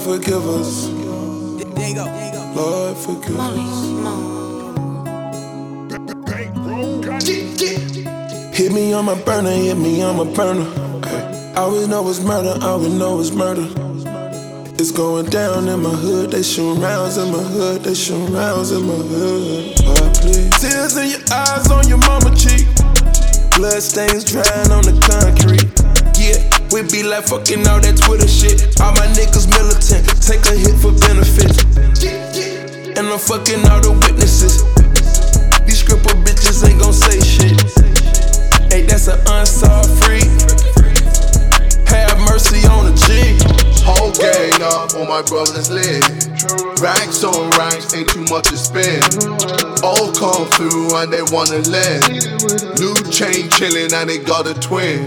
forgive us. Lord, forgive us. Hit me on my burner, hit me on my burner. I always know it's murder, I always know it's murder. It's going down in my hood, they shoot rounds in my hood, they shoot rounds in my hood. Oh, please. Tears in your eyes on your mama cheek. Blood stains drying on the concrete. Yeah, we be like fucking all that Twitter shit. All my niggas militant, take a hit for benefits. And I'm fucking all the witnesses. These scripper bitches ain't gon' say shit. Hey, that's an unsolved freak. Have mercy on the G. Whole gang up on my brother's lid. Racks on racks, ain't too much to spend. All come through and they wanna lend. New chain chillin' and they got a twin.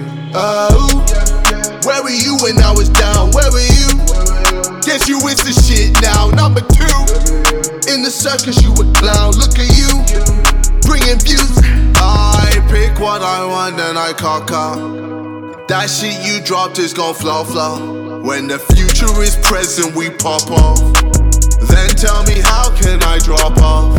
Where were you when I was down? Where were you? Guess you is the shit now. Number 2. In the circus you a clown. Look at you, bringing views. I pick what I want and I cock out. That shit you dropped is gon' flow. When the future is present, we pop off. Then tell me how can I drop off?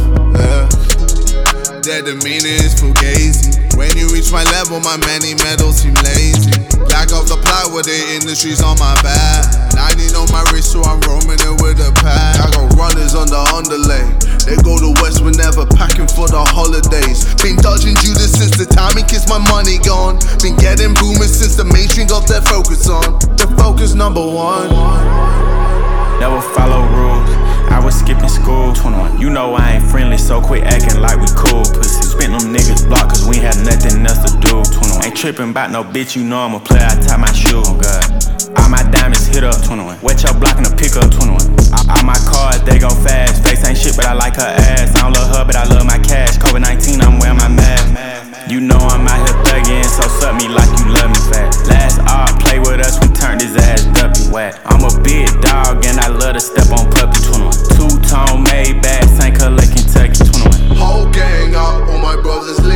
Their demeanor is fugazi. When you reach my level, my many medals seem lazy. Lack of the plywood, the industry's on my back. 90 on my wrist, so I'm roaming it with a pad. I got runners on the underlay. They go to West whenever packing for the holidays. Been dodging Judas since the time he kissed my money gone. Been getting boomers since the mainstream got their focus on. The focus number 1. Never follow rules. I was skipping school. 21. You know I ain't friendly, so quit acting like we cool. Pussy spent them niggas block, cause we had nothing else to do. 21. Ain't tripping about no bitch, you know I'm a player, I tie my shoe. Oh God. All my diamonds hit up. 21. Wet your block in the pickup. 21. All my cars, they go fast. Face ain't shit, but I like her ass. I don't love her, but I love my cash. COVID-19, I'm wearing my mask. You know I'm out here thuggin', so suck me like you love me fast. Last art, play with us, we turned his ass W whack. I'm a big dog and I love to step on puppy. 21. Two-tone made bad, St. Colette, Kentucky. 21. Whole gang up on my brother's lid.